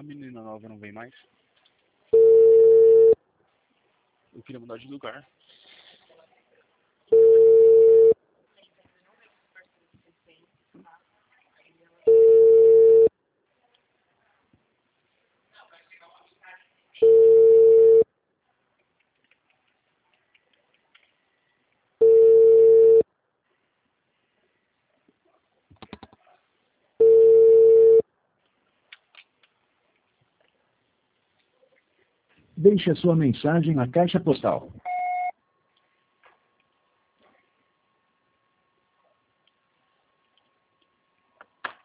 A menina nova não vem mais? Eu queria mudar de lugar. Deixe a sua mensagem na caixa postal.